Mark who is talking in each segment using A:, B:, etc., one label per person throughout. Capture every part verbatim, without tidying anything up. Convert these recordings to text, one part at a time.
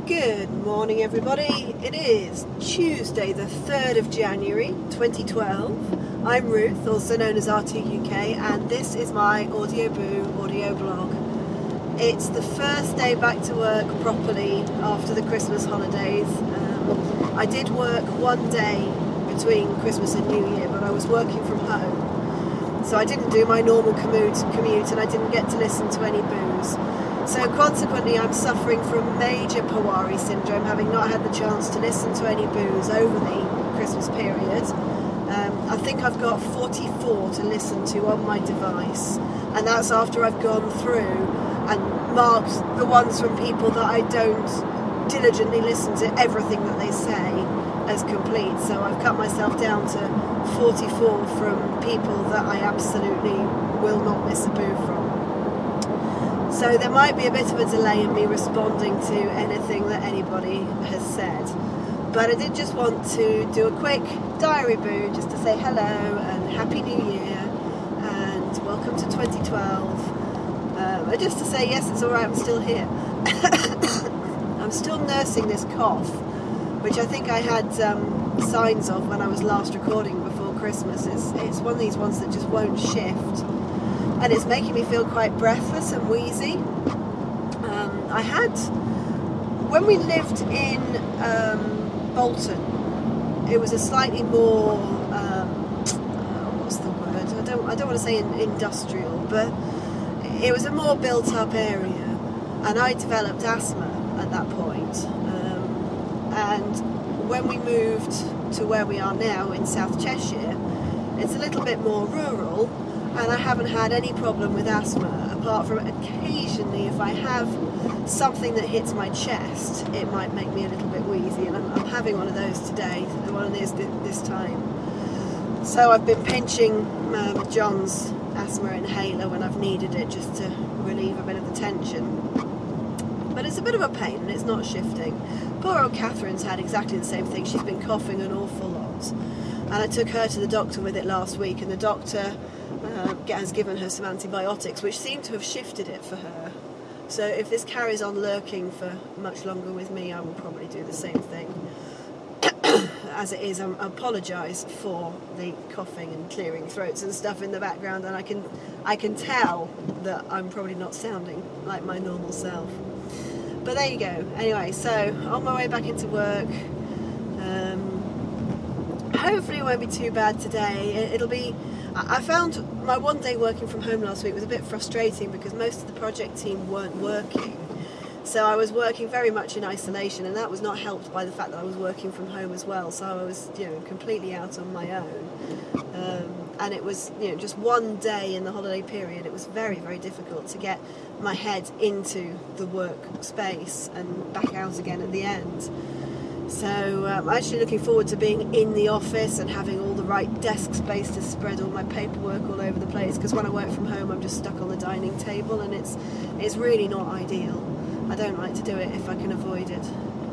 A: Good morning, everybody. It is Tuesday, the third of January, twenty twelve. I'm Ruth, also known as R T U K, and this is my Audioboo audio blog. It's the first day back to work properly after the Christmas holidays. Um, I did work one day between Christmas and New Year, but I was working from home, so I didn't do my normal commute, commute and I didn't get to listen to any boos. So consequently, I'm suffering from major Powari syndrome, having not had the chance to listen to any boos over the Christmas period. Um, I think I've got forty-four to listen to on my device, and that's after I've gone through and marked the ones from people that I don't diligently listen to everything that they say as complete. So I've cut myself down to forty-four from people that I absolutely will not miss a boo from. So there might be a bit of a delay in me responding to anything that anybody has said. But I did just want to do a quick diary boo just to say hello and Happy New Year and welcome to twenty twelve. Um, and just to say, yes, it's alright, I'm still here. I'm still nursing this cough, which I think I had um, signs of when I was last recording before Christmas. It's, it's one of these ones that just won't shift. And it's making me feel quite breathless and wheezy. Um, I had, when we lived in um, Bolton, it was a slightly more, um, what's the word? I don't, I don't want to say in, industrial, but it was a more built-up area, and I developed asthma at that point. Um, and when we moved to where we are now in South Cheshire, it's a little bit more rural. And I haven't had any problem with asthma, apart from occasionally if I have something that hits my chest, it might make me a little bit wheezy, and I'm, I'm having one of those today, one of these this time. So I've been pinching um, John's asthma inhaler when I've needed it, just to relieve a bit of the tension. But it's a bit of a pain, and it's not shifting. Poor old Catherine's had exactly the same thing. She's been coughing an awful lot. And I took her to the doctor with it last week, and the doctor uh, has given her some antibiotics, which seem to have shifted it for her. So if this carries on lurking for much longer with me, I will probably do the same thing. As it is, I apologise for the coughing and clearing throats and stuff in the background, and I can, I can tell that I'm probably not sounding like my normal self. But there you go. Anyway, so on my way back into work. Um, Hopefully it won't be too bad today. It'll be. I found my one day working from home last week was a bit frustrating because most of the project team weren't working. So I was working very much in isolation, and that was not helped by the fact that I was working from home as well. So I was, you know, completely out on my own. Um, and it was, you know, just one day in the holiday period. It was very, very difficult to get my head into the work space and back out again at the end. So um, I'm actually looking forward to being in the office and having all the right desk space to spread all my paperwork all over the place, because when I work from home I'm just stuck on the dining table, and it's it's really not ideal. I don't like to do it if I can avoid it.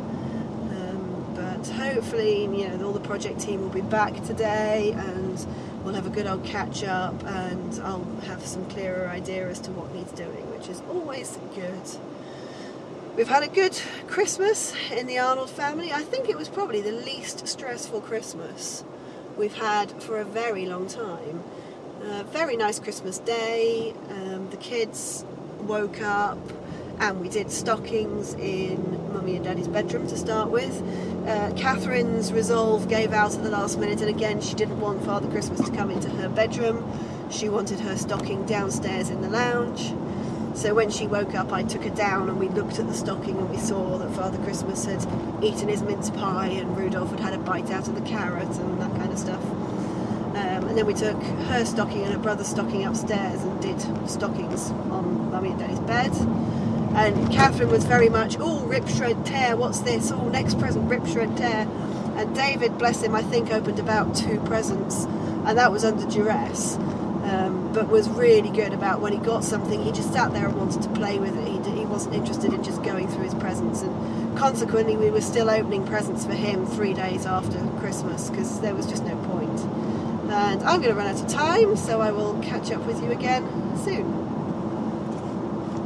A: Um, but hopefully, you know, all the project team will be back today, and we'll have a good old catch up, and I'll have some clearer idea as to what needs doing, which is always good. We've had a good Christmas in the Arnold family. I think it was probably the least stressful Christmas we've had for a very long time. Uh, very nice Christmas day. Um, the kids woke up and we did stockings in Mummy and Daddy's bedroom to start with. Uh, Catherine's resolve gave out at the last minute, and again she didn't want Father Christmas to come into her bedroom. She wanted her stocking downstairs in the lounge. So when she woke up, I took her down and we looked at the stocking, and we saw that Father Christmas had eaten his mince pie and Rudolph had had a bite out of the carrot and that kind of stuff. Um, and then we took her stocking and her brother's stocking upstairs and did stockings on Mummy and Daddy's bed. And Catherine was very much, oh, rip, shred, tear, what's this? Oh, next present, rip, shred, tear. And David, bless him, I think opened about two presents, and that was under duress. Um, but was really good about when he got something, he just sat there and wanted to play with it. He, did, he wasn't interested in just going through his presents, and consequently we were still opening presents for him three days after Christmas, because there was just no point. And I'm going to run out of time, so I will catch up with you again soon.